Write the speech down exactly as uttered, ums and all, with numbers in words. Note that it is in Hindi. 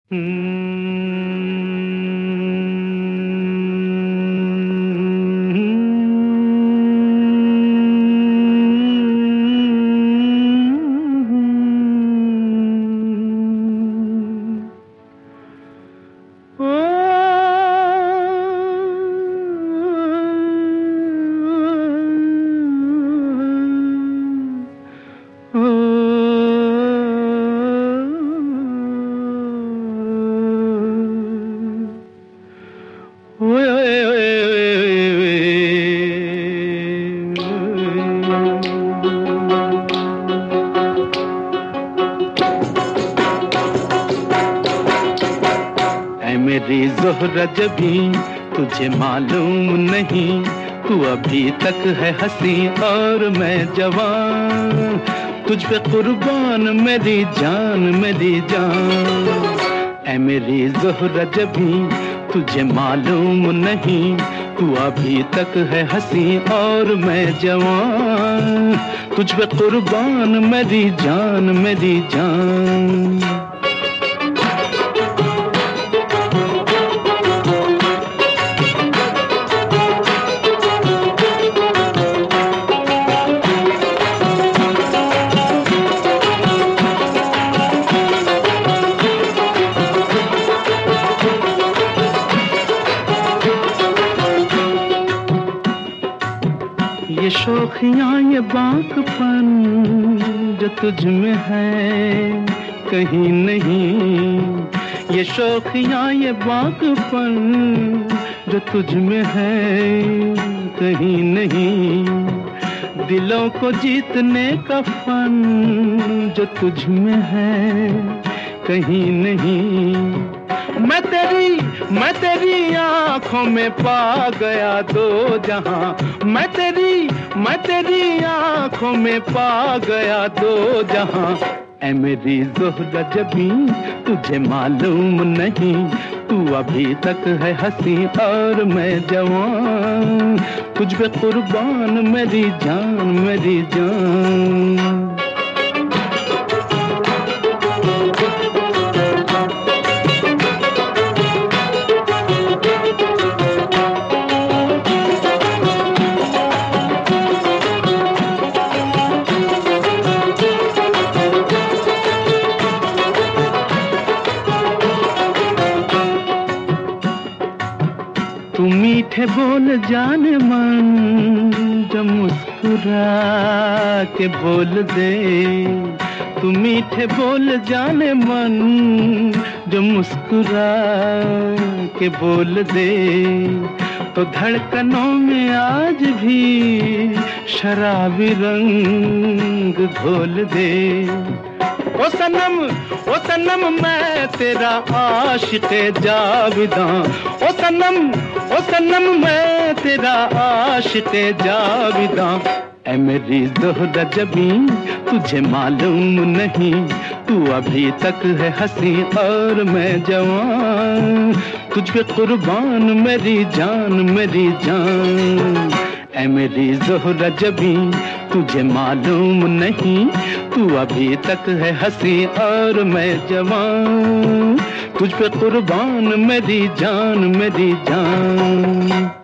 मेरी ज़ोहरा जबी तुझे मालूम नहीं, तू अभी तक है हंसी और मैं जवान, तुझ पे कुर्बान मेरी जान मेरी जान। ऐ मेरी ज़ोहरा जबी तुझे मालूम नहीं, तू अभी तक है हंसी और मैं जवान, तुझ पे कुर्बान मेरी जान मेरी जान। ये शौखियाँ ये बाकपन जो तुझ में है कहीं नहीं, ये शौखियाँ ये बाकपन जो तुझ में है कहीं नहीं, दिलों को जीतने का फन जो तुझ में है कहीं नहीं। मैं तेरी मैं तेरी आँखों में पा गया दो जहां, मैं तेरी मैं तेरी आँखों में पा गया दो जहां। ऐ मेरी ज़ोहरा जबी तुझे मालूम नहीं, तू अभी तक है हंसी और मैं जवान, तुझ पे कुर्बान मेरी जान मेरी जान। तू मीठे बोल जाने मन जो मुस्कुरा के बोल दे, तू मीठे बोल जाने मन जो मुस्कुरा के बोल दे, तो धड़कनों में आज भी शराबी रंग घोल दे। ओ सनम ओ सनम मैं तेरा आशिक़े जाविदां, ओ सनम ओ सनम मैं तेरा आशिक़े जाविदां। ऐ मेरी ज़ोहरा जबी तुझे मालूम नहीं, तू अभी तक है हंसी और मैं जवान, तुझ पे कुर्बान मेरी जान मेरी जान। ऐ मेरी ज़ोहरा जबी तुझे मालूम नहीं, तू अभी तक है हंसी और मैं जवान, तुझ पे कुर्बान मेरी जान मेरी जान।